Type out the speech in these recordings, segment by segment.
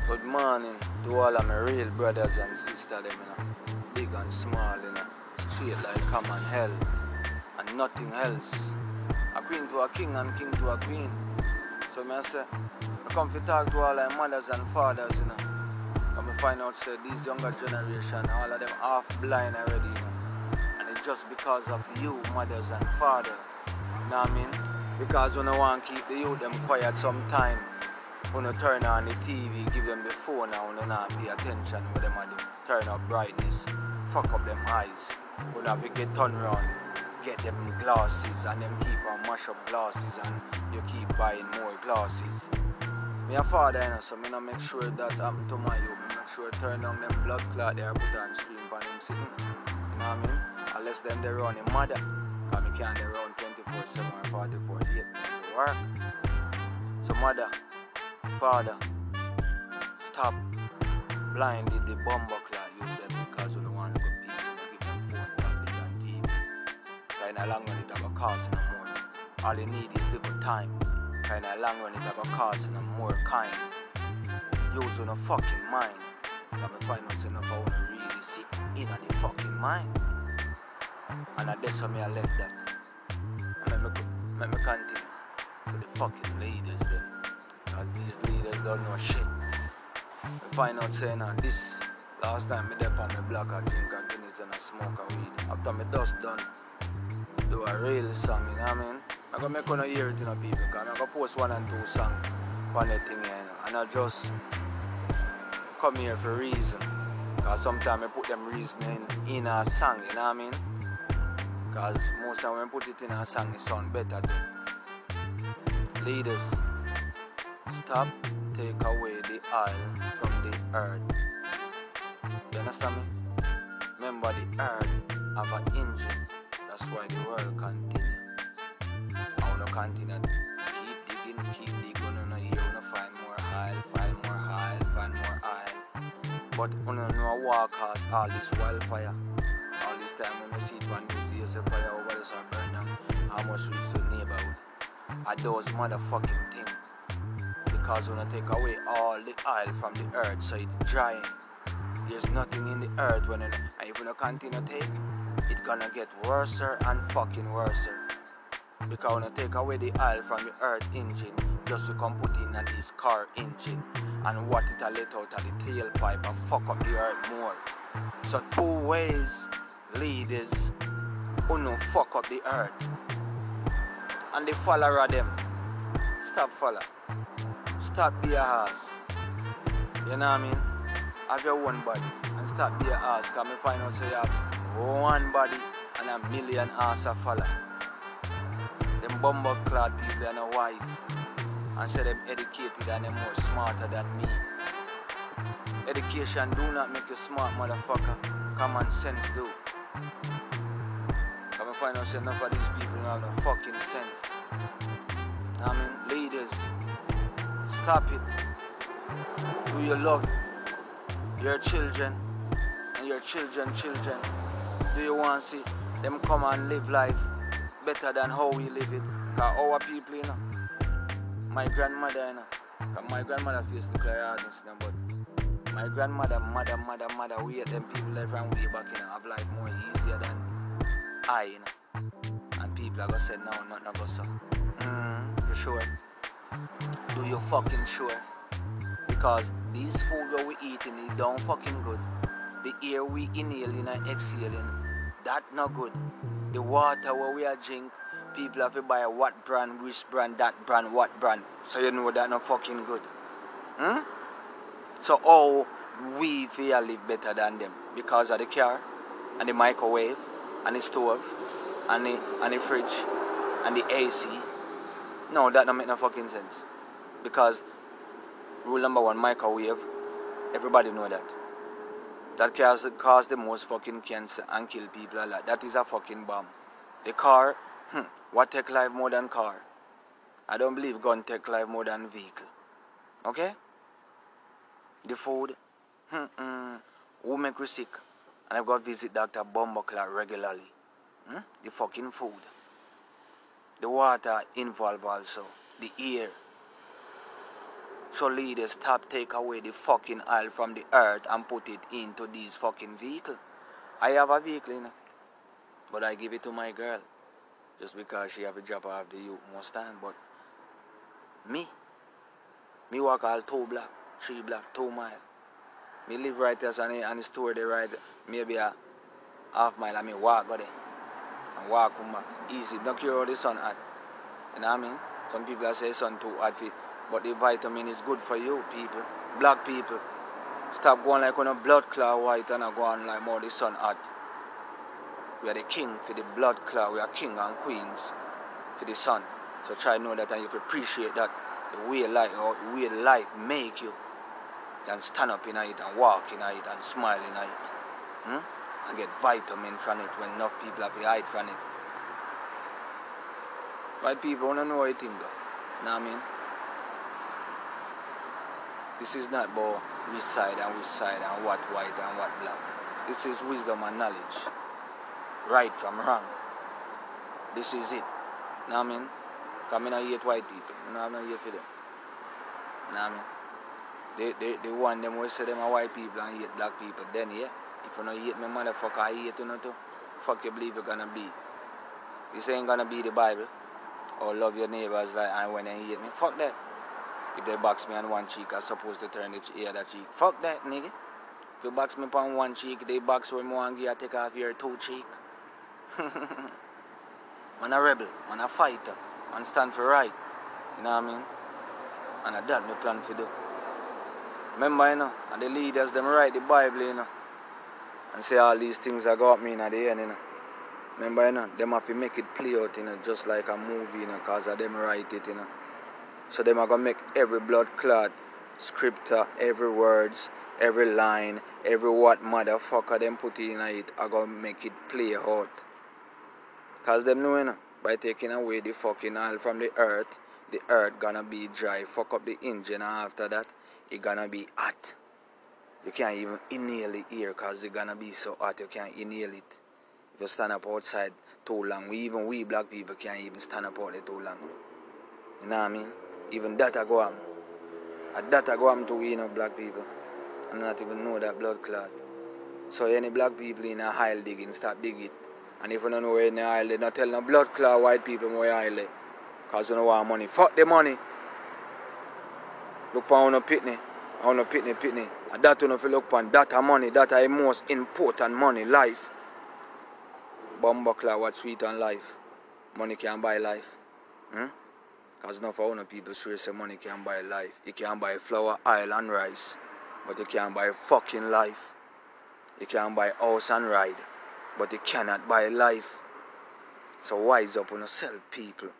Good morning to all of my real brothers and sisters, them, big and small, straight like common hell, and nothing else. A queen to a king and king to a queen. So I say, I come to talk to all our mothers and fathers, Come to find out, say, these younger generation, all of them half blind already, And it's just because of you, mothers and fathers. You know what I mean? Because when I want to keep the youth them quiet sometime. When you turn on the TV, give them the phone and when you not pay attention what them do. Turn up brightness, fuck up them eyes. When you have to get turned around, get them glasses and them keep on mash up glasses and you keep buying more glasses. Me a father, so me not make sure that happen to my youth. Me make sure turn down them blood clot there, put on screen for them sitting. You know what I mean? Unless them they run a mother. Because me can't they run 24/7 or 44/8 to work. So mother, father, stop blindly the bomber cloud use them because we don't want to go peace and give them phone, tablet and TV. Kinda long run it have a cost no more. All you need is little time. Kinda long run it have a cost no more kind. Use on a fucking mind. Let me find out enough I wanna really sit in the fucking mind. And that's how me I left that. And let me continue to the fucking leaders them. Cause these leaders don't know shit. I find out saying this last time me dep on my block I drink a Guinness and I smoke a weed. After me dust done, do a real song, you know what I mean? I'm gonna make one hear it people because I'm gonna post 1 and 2 songs on the thing here, and I just come here for reason. Cause sometimes I put them reasoning in a song, you know what I mean? Cause most time when I put it in a song it sound better too. Leaders, stop, take away the oil from the earth. You understand me? Remember the earth have an engine. That's why the world continue. I wanna continue. Keep digging, on here, wanna find more oil, find more oil. But wanna know what cause all this wildfire. All this time when you see it one news, there's a fire over the sun burn down. How much we to the neighborhood? Are those motherfucking things. Because when I take away all the oil from the earth so it's drying, there's nothing in the earth and if you continue to take, it's gonna get worse and fucking worse. Because when I take away the oil from the earth engine, just to come put in this car engine, and what it a let out of the tailpipe and fuck up the earth more. So 2 ways, leaders, who no fuck up the earth. And the follower them, stop follow. Stop be a ass. You know what I mean? Have your one body and stop be a ass. Cause me find out so you have one body and a million ass a follow. Them bumble clad people are no wise. And say them educated and them more smarter than me. Education do not make you smart, motherfucker. Common sense do. Cause me find out so enough of these people don't have no fucking sense. I mean, leaders, stop it. Do you love your children and your children? Do you want to see them come and live life better than how we live it? Because our people, my grandmother, because my grandmother used to clear hardness, but my grandmother, mother, we them people live from way back, have life more easier than I, And people are going to say, no, not go so. You sure? Do you fucking sure? Because these food that we eating is don't fucking good. The air we inhaling and exhaling, that not good. The water where we are drink, people have to buy what brand, which brand, that brand, what brand. So you know that not fucking good. So how we feel live better than them? Because of the car, and the microwave, and the stove, and the fridge, and the AC. No, that don't make no fucking sense. Because rule number 1, microwave, everybody know that. That cause the most fucking cancer and kill people a lot. That is a fucking bomb. The car, what take life more than car? I don't believe gun take life more than vehicle. Okay? The food, who make you sick? And I've got to visit Dr. Bumbleclaw regularly. The fucking food. The water involved also. The air. So leaders, stop take away the fucking oil from the earth and put it into these fucking vehicles. I have a vehicle, you know, but I give it to my girl just because she have a job off the youth most time. But me walk all 2 block, 3 block, 2 mile. Me live right there on the store they ride maybe a half mile and me walk go there and walk come back. Easy, don't care how the sun hot. You know what I mean? Some people say sun too hot fit, but the vitamin is good for you people. Black people. Stop going like on a blood clot white and go on like more the sun hot. We are the king for the blood clot. We are king and queens for the sun. So try to know that and you appreciate that the way life make you. And stand up in it and walk in it and smile in it. And get vitamin from it when enough people have to hide from it. White people don't know what you think though. You know what I mean? This is not about which side and what white and what black. This is wisdom and knowledge. Right from wrong. This is it. You know what I mean? Because I don't hate white people. I don't hate for them. You know what I mean? They want them who say them are white people and hate black people. Then yeah, if you don't hate me motherfucker, I hate you not too. Fuck you believe you're gonna be. This ain't gonna be the Bible. Or love your neighbors like and when they hate me. Fuck that. If they box me on one cheek, I'm supposed to turn the other cheek. Fuck that, nigga. If you box me on one cheek, they box when one gear take off your 2 cheek. Man a rebel, man a fighter, man stand for right. You know what I mean? And that me plan for do. Remember, you know, and the leaders, them write the Bible, you know, and say all these things that got me in at the end, you know. Remember, you know, them have to make it play out, you know, just like a movie, you know, because of them write it, you know. So them are going to make every blood clot, scripture, every words, every line, every what motherfucker them put in it, are going to make it play out. Because them know, you know, by taking away the fucking oil from the earth gonna be dry, fuck up the engine, and after that, it gonna be hot. You can't even inhale it here because it's gonna be so hot you can't inhale it. If you stand up outside too long, we black people can't even stand up out there too long. You know what I mean? Even that I go on. And that I go on to we, you know, black people. And not even know that blood clot. So any black people in a aisle digging, stop dig it. And if you don't know where in the aisle, they not tell no blood clot white people where aisle. Because you don't want money. Fuck the money. Look upon no pitney. I want to pitney. And that you know if you look upon that money, that is most important money, life. Bumbuckler, what's sweet on life? Money can't buy life. Because enough of people sure say money can't buy life. You can buy flour, oil and rice. But you can't buy fucking life. You can buy house and ride. But you cannot buy life. So wise up on yourself, people.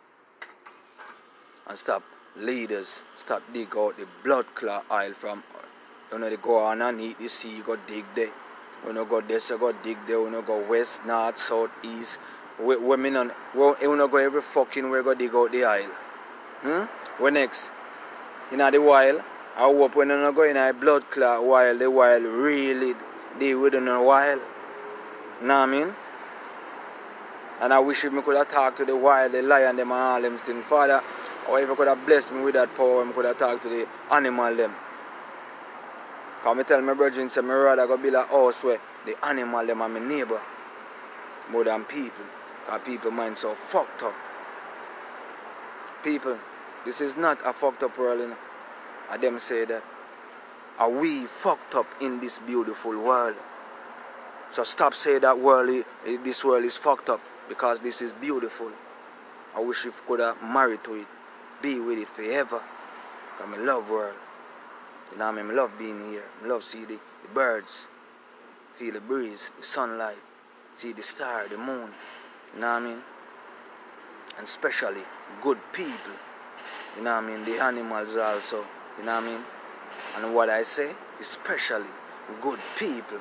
And stop leaders, stop dig out the blood clot oil from, you know, they go on and eat the sea, you go dig there. When you go this, you go dig there. When you go west, north, south, east. Women on, when you go every fucking way, go dig out the oil. What next? You know the while, I hope when you go in a blood clot while, the while really deal with a while. You know what I mean? And I wish if I could have talked to the wild, the lion, them and all them things. Father, or if I could have blessed me with that power, I could have talked to the animal them. Because I tell my brethren, say, I rather go build a house where the animal them are my neighbor more than people. Because people mind so fucked up. People, this is not a fucked up world, you know. And them say that. Are we fucked up in this beautiful world? So stop saying that this world is fucked up. Because this is beautiful. I wish you could have married to it. Be with it forever. Because I love world. You know what I mean? I love being here. I love see the birds. Feel the breeze, the sunlight. See the star, the moon. You know what I mean? And especially good people. You know what I mean? The animals also. You know what I mean? And what I say, especially good people.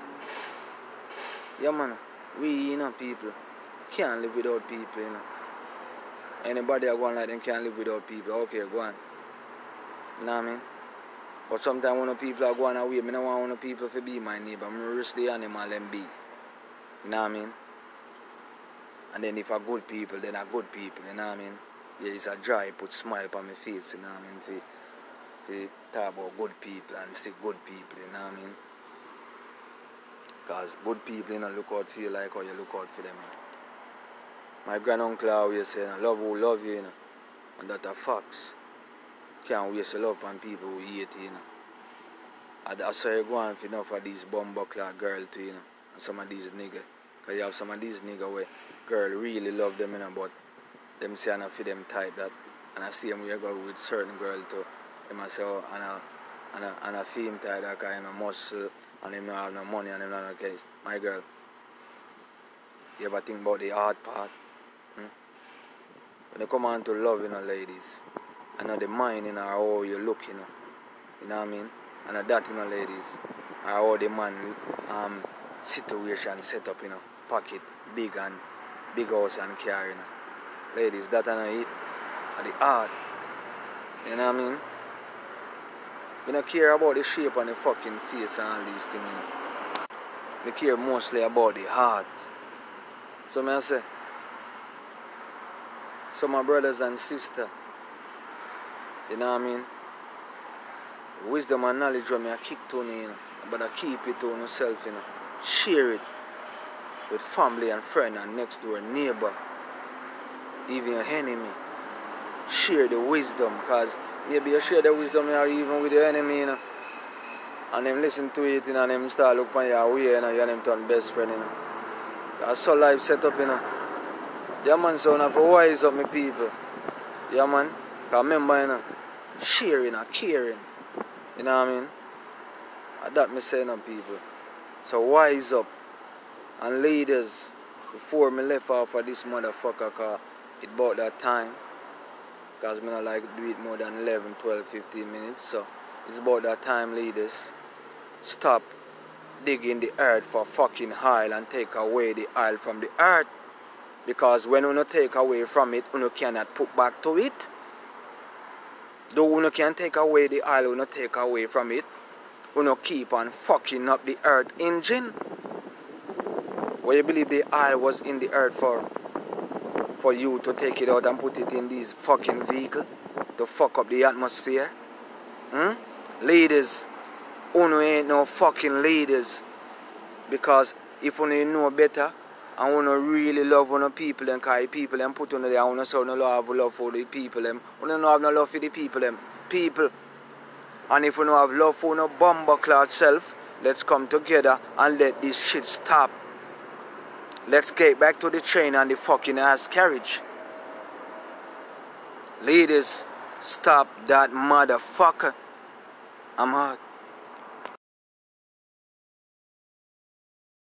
Yeah man, we, you know, people can't live without people, you know. Anybody that go on like them can't live without people. Okay, go on. You know what I mean? But sometimes when people are going away, I don't want people to be my neighbor. I risk the animal and be. You know what I mean? And then if are good people, then are good people, you know what I mean? Yeah, it's a joy, put smile on my face, you know what I mean? to talk about good people and say good people, you know what I mean? Because good people, you know, look out for you like how you look out for them. You know? My granduncle always say, love who love you, you know. And that's a facts. Can't waste your love on people who hate you, you know. And that's why you go on for enough of these bumbuckler girls too, you know. And some of these niggas. Because you have some of these niggas where girl really love them, you know, but them say I for them type that. And I see them we go with certain girl too. Them I say, oh, and I feel him type that kind of muscle and him not have no money and him not no case. My girl, you ever think about the hard part? When you come on to love, you know, ladies, I know the mind, you know, how you look, you know. You know what I mean? And that, you know, ladies, how the man situation set up, you know, pocket, big house and car, you know. Ladies, that and it at the heart. You know what I mean? We don't care about the shape and the fucking face and all these things, you know. We care mostly about the heart. So I say, so my brothers and sisters, you know what I mean? Wisdom and knowledge when I kick to you, you know. But I keep it to yourself, you know. Share it with family and friend and next door neighbor, even your enemy. Share the wisdom, because maybe you share the wisdom even with your enemy, you know. And them listen to it, you know, and them start look on your way, you know, you and them turn best friend, you know. That's so life set up, you know. Yeah, man, so now for wise up, my people. Yeah, man. Because remember, you know, sharing and caring. You know what I mean? And that me saying on people. So wise up. And leaders, before me left off of this motherfucker, cause it about that time. Because me not like to do it more than 11, 12, 15 minutes. So it's about that time, leaders. Stop digging the earth for fucking oil and take away the oil from the earth. Because when you take away from it, you cannot put back to it. Though you can take away the oil, you take away from it. You keep on fucking up the earth engine. Where you believe the oil was in the earth for you to take it out and put it in these fucking vehicle to fuck up the atmosphere? Ladies, you ain't no fucking ladies. Because if you know better, and you really love one people, then because people them put on there, and you say you have love for the people them, you don't have no love for the people them. People. And if you don't have love for no bumbuckler self, let's come together and let this shit stop. Let's get back to the train and the fucking ass carriage. Ladies, stop that motherfucker. I'm hot.